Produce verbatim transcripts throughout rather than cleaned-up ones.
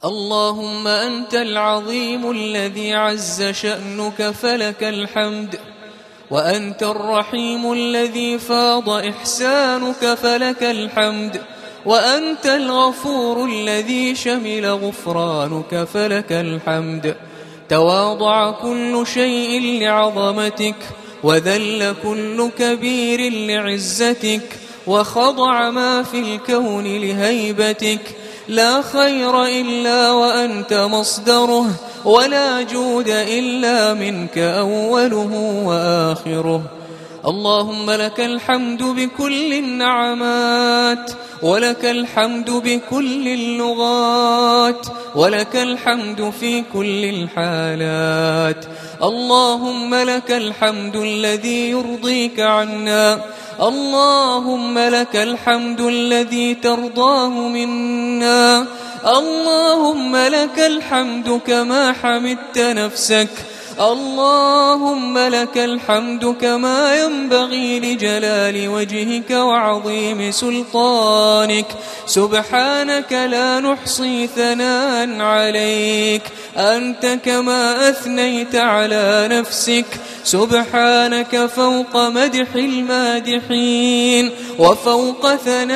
اللهم أنت العظيم الذي عز شأنك فلك الحمد، وأنت الرحيم الذي فاض إحسانك فلك الحمد، وأنت الغفور الذي شمل غفرانك فلك الحمد. تواضع كل شيء لعظمتك، وذل كل كبير لعزتك، وخضع ما في الكون لهيبتك. لا خير إلا وأنت مصدره، ولا جود إلا منك أوله وآخره. اللهم لك الحمد بكل النعمات، ولك الحمد بكل اللغات، ولك الحمد في كل الحالات. اللهم لك الحمد الذي يرضيك عنا، اللهم لك الحمد الذي ترضاه منا، اللهم لك الحمد كما حمدت نفسك، اللهم لك الحمد كما ينبغي لجلال وجهك وعظيم سلطانك. سبحانك لا نحصي ثناء عليك، أنت كما أثنيت على نفسك. سبحانك فوق مدح المادحين، وفوق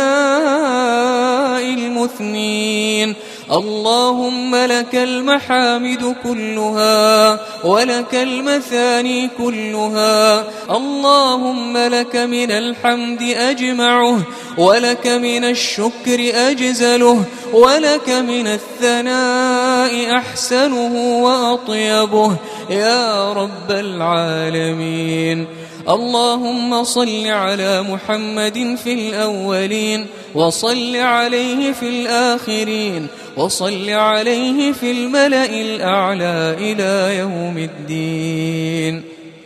ثناء المثنين. اللهم لك المحامد كلها، ولك المثاني كلها. اللهم لك من الحمد أجمعه، ولك من الشكر أجزله، ولك من الثناء أحسنه وأطيبه يا رب العالمين. اللهم صل على محمد في الأولين، وصل عليه في الآخرين، وصل عليه في الملأ الأعلى إلى يوم الدين.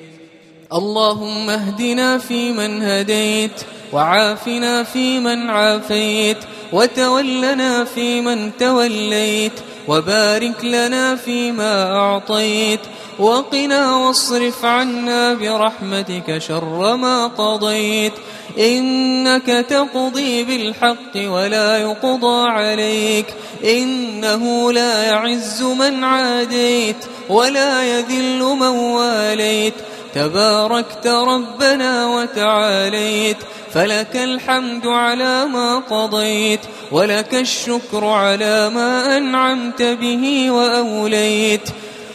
اللهم اهدنا فيمن هديت، وعافنا فيمن عافيت، وتولنا فيمن توليت، وبارك لنا فيما أعطيت، وقنا واصرف عنا برحمتك شر ما قضيت. إنك تقضي بالحق ولا يقضى عليك، إنه لا يعز من عاديت ولا يذل من واليت. تباركت ربنا وتعاليت، فلك الحمد على ما قضيت، ولك الشكر على ما أنعمت به وأوليت.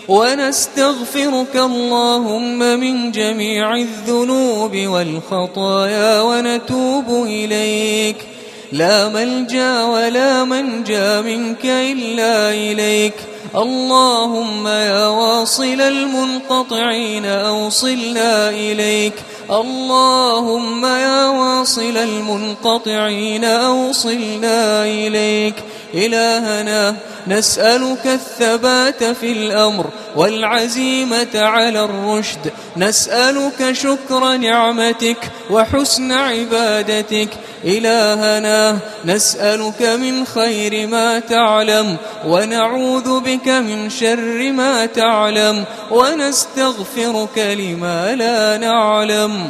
ونستغفرك اللهم من جميع الذنوب والخطايا ونتوب إليك. لا ملجأ ولا منجا منك إلا إليك. اللهم يا واصل المنقطعين أوصلنا إليك، اللهم يا واصل المنقطعين أوصلنا إليك. إلهنا نسألك الثبات في الأمر والعزيمة على الرشد، نسألك شكر نعمتك وحسن عبادتك. إلهنا نسألك من خير ما تعلم، ونعوذ بك من شر ما تعلم، ونستغفرك لما لا نعلم.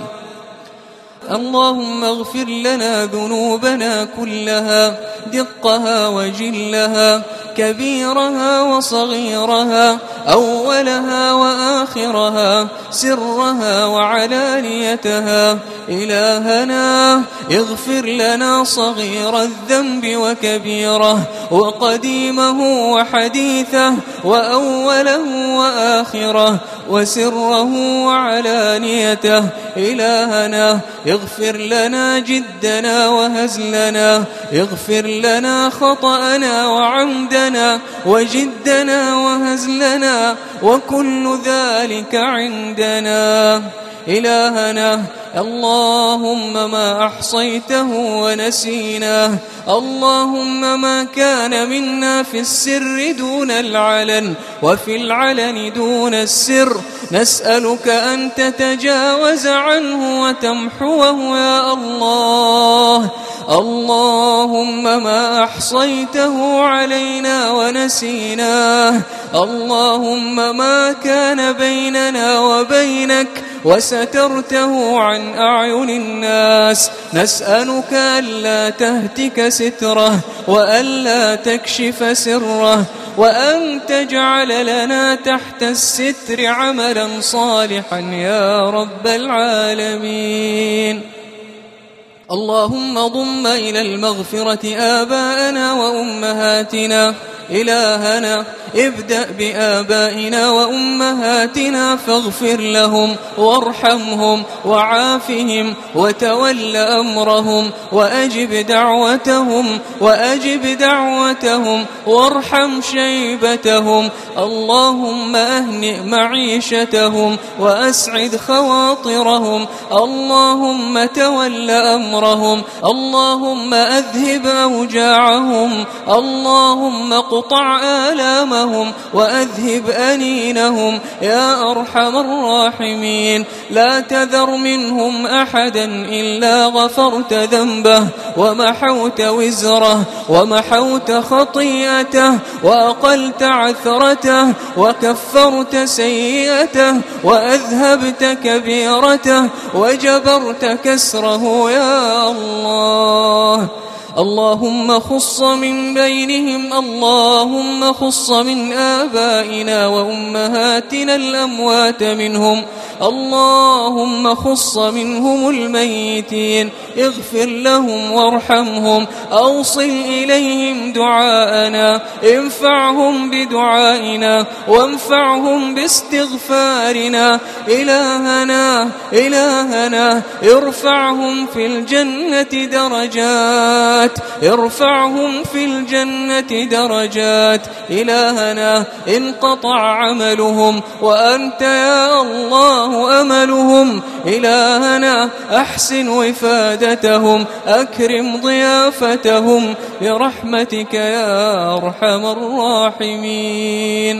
اللهم اغفر لنا ذنوبنا كلها، دقها وجلها، كبيرها وصغيرها، أولها وآخرها، سرها وعلانيتها. إلهنا اغفر لنا صغير الذنب وكبيره، وقديمه وحديثه، وأوله وآخره، وسره وعلانيته. إلهنا اغفر لنا جدنا وهزلنا، اغفر لنا خطأنا وعمدنا، وجدنا وهزلنا، وكل ذلك عندنا. إلهنا اللهم ما أحصيته ونسيناه، اللهم ما كان منا في السر دون العلن، وفي العلن دون السر، نسألك أن تتجاوز عنه وتمحوه يا الله. اللهم ما أحصيته علينا ونسيناه، اللهم ما كان بيننا وبينك وسترته عن أعين الناس. نسألك ألا تهتك ستره وألا تكشف سره، وأن تجعل لنا تحت الستر عملا صالحا يا رب العالمين. اللهم ضم إلى المغفرة آباءنا وأمهاتنا. إلهنا ابدأ بآبائنا وأمهاتنا فاغفر لهم وارحمهم وعافهم وتول أمرهم وأجب دعوتهم وأجب دعوتهم وارحم شيبتهم. اللهم أهنئ معيشتهم وأسعد خواطرهم. اللهم تول أمرهم. اللهم أذهب أوجاعهم. اللهم قطع آلامهم وأذهب أنينهم يا أرحم الراحمين. لا تذر منهم أحدا إلا غفرت ذنبه ومحوت وزره ومحوت خطيئته وأقلت عثرته وكفرت سيئته وأذهبت كبيرته وجبرت كسره يا الله. اللهم خص من بينهم اللهم خص من آبائنا وأمهاتنا الأموات منهم. اللهم خص منهم الميتين. اغفر لهم وارحمهم. أوصل إليهم دعاءنا. انفعهم بدعائنا وانفعهم باستغفارنا. إلهنا إلهنا ارفعهم في الجنة درجات. ارفعهم في الجنة درجات. إلهنا انقطع عملهم وأنت يا الله أملهم. إلهنا أحسن وفادتهم. أكرم ضيافتهم برحمتك يا أرحم الراحمين.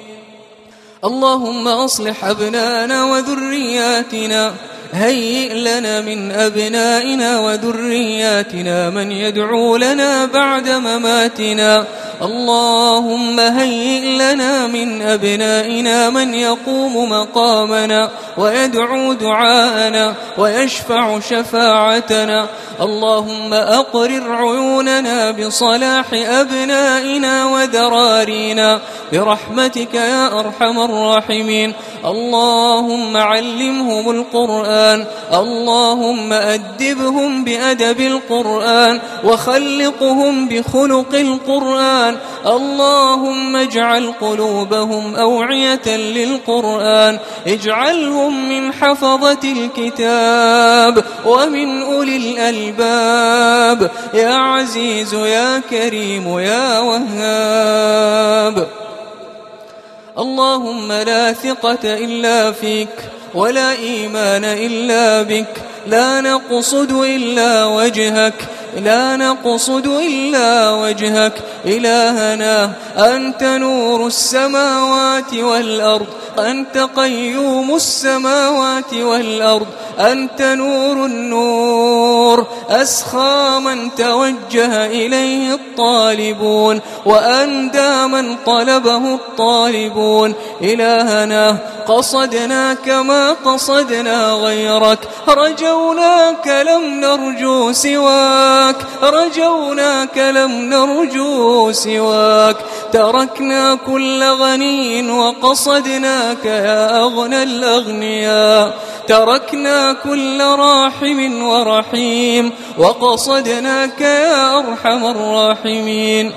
اللهم أصلح أبناءنا وذرياتنا. هيئ لنا من أبنائنا وذرياتنا من يدعو لنا بعد مماتنا. اللهم هيئ لنا من أبنائنا من يقوم مقامنا ويدعو دعاءنا ويشفع شفاعتنا. اللهم أقرر عيوننا بصلاح أبنائنا وذرارينا برحمتك يا أرحم الراحمين. اللهم علمهم القرآن. اللهم أدبهم بأدب القرآن وخلقهم بخلق القرآن. اللهم اجعل قلوبهم أوعية للقرآن. اجعلهم من حفظة الكتاب ومن أولي الألباب يا عزيز يا كريم يا وهاب. اللهم لا ثقة إلا فيك ولا إيمان إلا بك. لا نقصد إلا وجهك. لا نقصد إلا وجهك. إلهنا أنت نور السماوات والأرض. أنت قيوم السماوات والأرض. أنت نور النور. أسخى من توجه إليه الطالبون وأندى من طلبه الطالبون. إلهنا قصدناك ما قصدنا غيرك. رجوناك لم نرجو سواك. رجوناك لم نرجو سواك. تركنا كل غني وقصدناك يا أغنى الأغنياء. تركنا كل راحم ورحيم وقصدناك يا أرحم الراحمين.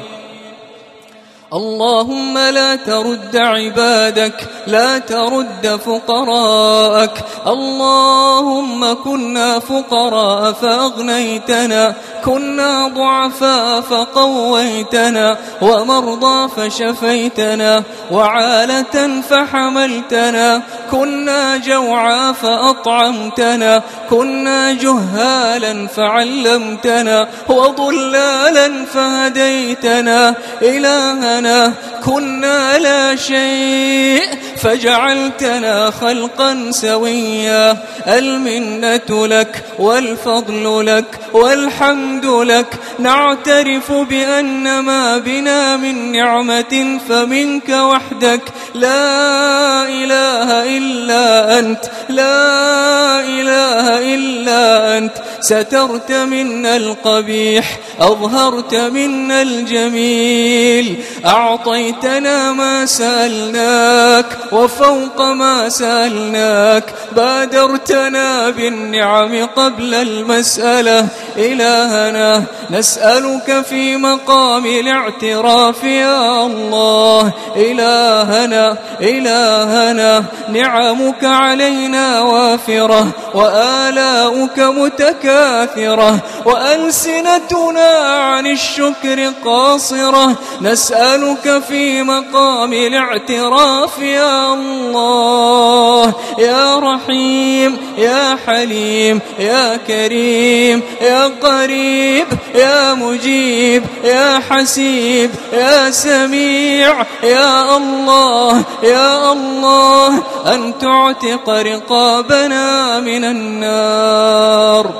اللهم لا ترد عبادك. لا ترد فقراءك. اللهم كنا فقراء فأغنيتنا. كنا ضعفاء فقويتنا. ومرضى فشفيتنا. وعالة فحملتنا. كنا جوعا فأطعمتنا. كنا جهالا فعلمتنا. وضلالا فهديتنا. إلهنا كنا لا شيء فجعلتنا خلقا سويا. المنة لك والفضل لك والحمد لك. نعترف بأن ما بنا من نعمة فمنك وحدك. لا إله إلا أنت، لا إله إلا أنت. سترت منا القبيح، أظهرت منا الجميل، أعطيتنا ما سألناك وفوق ما سألناك، بادرتنا بالنعم قبل المسألة. إلهنا نسألك في مقام الاعتراف يا الله، إلهنا إلهنا نعمك علينا وافرة وآلاؤك متكاثرة وألسنتنا عن الشكر قاصرة. نسألك في مقام الاعتراف يا الله، يا رحيم يا حليم يا كريم يا قريب يا مجيب يا حسيب يا سميع يا الله يا الله، أن تعتق رقابنا من النار.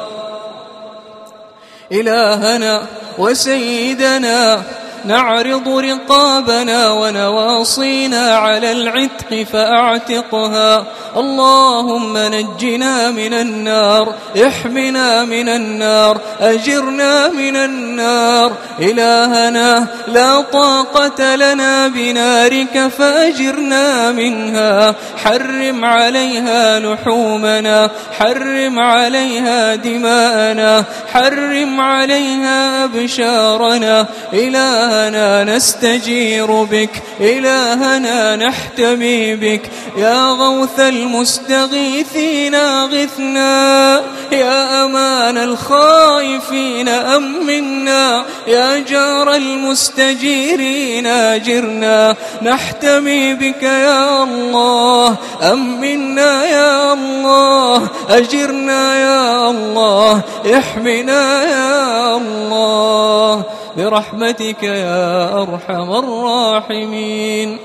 إلهنا وسيدنا نعرض رقابنا ونواصينا على العتق فأعتقها. اللهم نجنا من النار، احمنا من النار، أجرنا من النار. إلهنا لا طاقة لنا بنارك فأجرنا منها، حرم عليها لحومنا، حرم عليها دماءنا، حرم عليها أبشارنا. إلهنا نستجير بك، إلهنا نحتمي بك، يا غوث المستغيثين أغثنا، يا أمان الخائفين أمنا، يا جار المستجيرين أجرنا. نحتمي بك يا الله، أمنا يا الله، أجرنا يا الله، احمنا يا الله برحمتك يا أرحم الراحمين.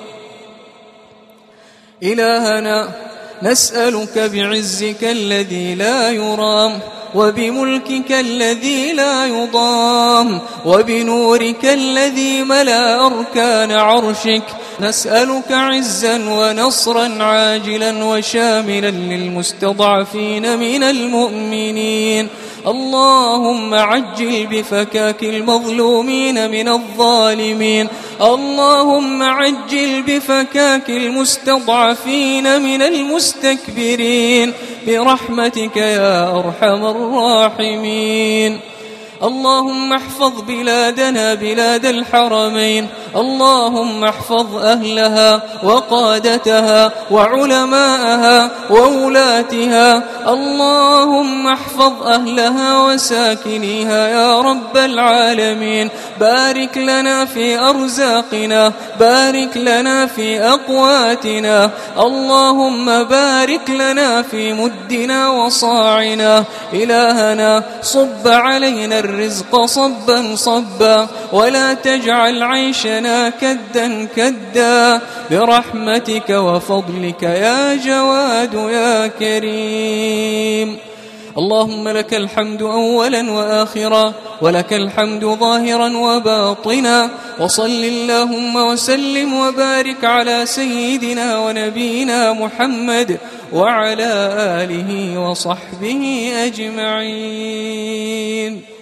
إلهنا نسألك بعزك الذي لا يرام، وبملكك الذي لا يضام، وبنورك الذي ملأ أركان عرشك، نسألك عزا ونصرا عاجلا وشاملا للمستضعفين من المؤمنين. اللهم عجل بفكاك المظلومين من الظالمين، اللهم عجل بفكاك المستضعفين من المستكبرين برحمتك يا أرحم الراحمين. اللهم احفظ بلادنا بلاد الحرمين، اللهم احفظ أهلها وقادتها وعلماءها وولاتها، اللهم احفظ أهلها وساكنيها يا رب العالمين. بارك لنا في أرزاقنا، بارك لنا في أقواتنا، اللهم بارك لنا في مدنا وصاعنا. إلهنا صب علينا الرزق صبا صبا، ولا تجعل عيشنا كدا كدا برحمتك وفضلك يا جواد يا كريم. اللهم لك الحمد أولا وآخرا، ولك الحمد ظاهرا وباطنا، وصل اللهم وسلم وبارك على سيدنا ونبينا محمد وعلى آله وصحبه أجمعين.